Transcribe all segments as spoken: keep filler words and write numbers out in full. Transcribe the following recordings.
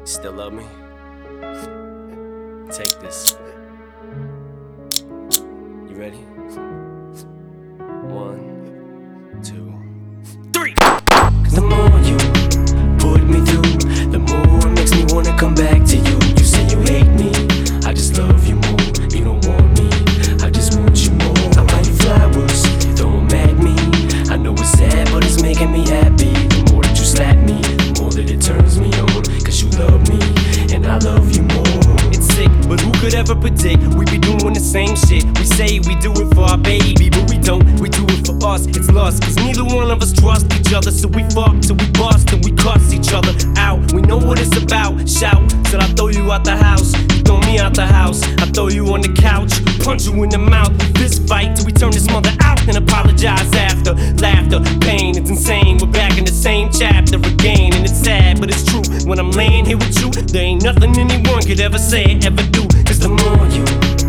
Still love me? Take this. You ready? One, two, three! Cause the more you put me through, the more it makes me wanna come back to you. You say you hate me, I just love you more. You don't want me, I just want you more. I buy you flowers, you throw them at me. I know it's sad, but it's making me happy. The more that you slap me, the more that it turns me on. Cause you love me, and I love you more. It's sick, but who could ever predict we be doing the same shit? We say we do it for our baby, but we don't. We do it for us, it's lost. Cause neither one of us trust each other. So we fuck till we bust and we cuss each other out. We know what it's about. Shout till I throw you out the house. You throw me out the house. I throw you on the couch, punch you in the mouth. This fight till we turn this mother out and apologize after. Laughter, pain, it's insane. We're back in the same chapter again. And it's sad, but it's true. When I'm laying here with you, there ain't nothing anyone could ever say, ever do. Cause the more you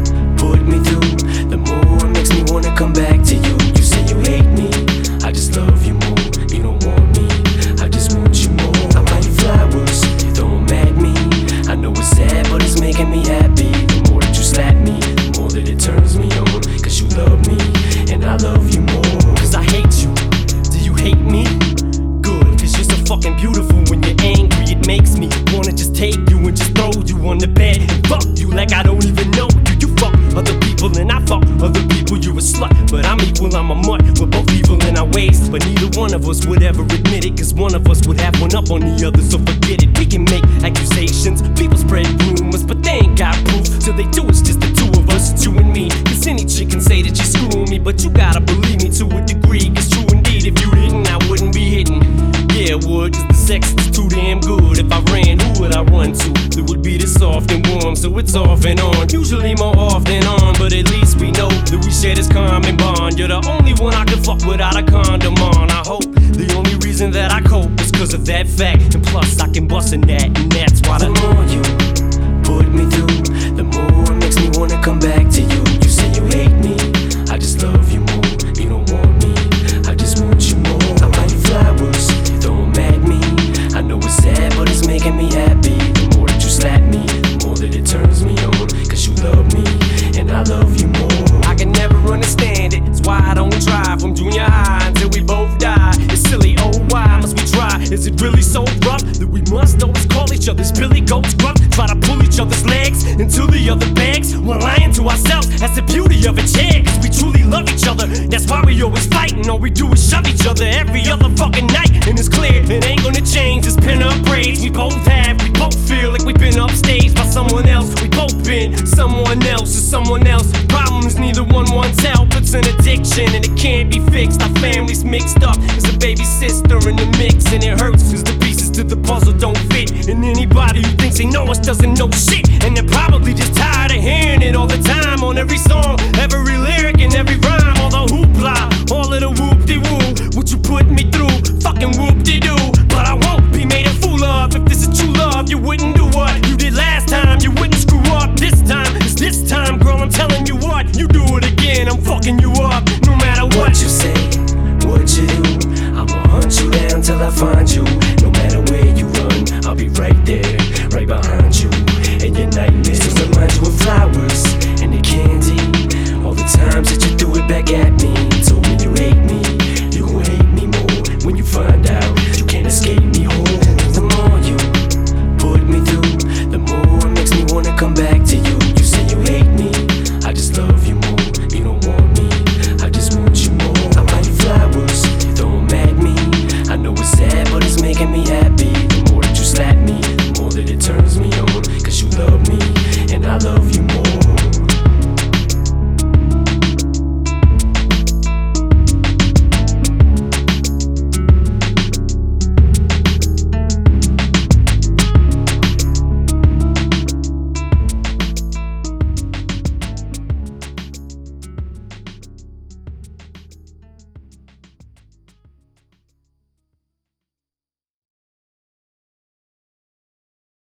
put me through, the more it makes me wanna come back to you. You say you hate me, I just love you more. You don't want me, I just want you more. I buy you flowers, you throw them at me. I know it's sad, but it's making me happy. The more that you slap me, the more that it turns me on. Cause you love me, and I love you more. Cause I hate you, do you hate me? Good, cause you're so fucking beautiful. When you're angry, it makes me wanna just take you and just throw you on the bed and fuck you like I don't even know you. You fuck other people and I fuck other people. You're a slut, but I'm equal, I'm a mutt. We're both evil in our ways, but neither one of us would ever admit it. Cause one of us would have one up on the other, so forget it. We can make accusations, people spread rumors, but they ain't got proof. So they do, it's just the two of us, it's you and me. Cause any chick can say that you're screwing me, but you gotta believe me to a degree. Cause true indeed, if you didn't, I wouldn't be hitting. Yeah, it would, cause the sex is too damn good. If I ran, who would I run to? It would be this soft and warm, so it's off and on. Usually more off than on, but at least we know that we share this common bond. You're the only one I can fuck without a condom on. I hope the only reason that I cope is cause of that fact. And plus I can bust in that, and that's why the, the more you put me through, the more it makes me wanna come back to you. You say you hate me, I just love you more. You don't want me, I just want you more. I buy you flowers, you throw them at me. I know it's sad, but it's making me happy. The more that you slap me, the more that it turns me on. Cause you love me, and I love you more. I can never understand it, it's why I don't try. From junior high until we both die. It's silly, oh why must we try? Is it really so rough that we must always call each other's billy goats gruff? Try to pull each other's legs into the other bags. We're lying to ourselves, that's the beauty of it, yeah. Cause we truly love each other, that's why we always fighting. All we do is shove each other every other fucking night. And it's clear, it ain't gonna change, it's pin up braids. We both have, we both feel like we've been upstaged by someone else. We both been someone else or someone else. Problem is neither one wants help, it's an addiction and it can't be fixed. Our family's mixed up, there's a baby sister in the mix. And it hurts cause the pieces to the puzzle don't fit. And anybody who thinks they know us doesn't know shit. And they're probably just tired of hearing it all the time on every song, every lyric and every rhyme.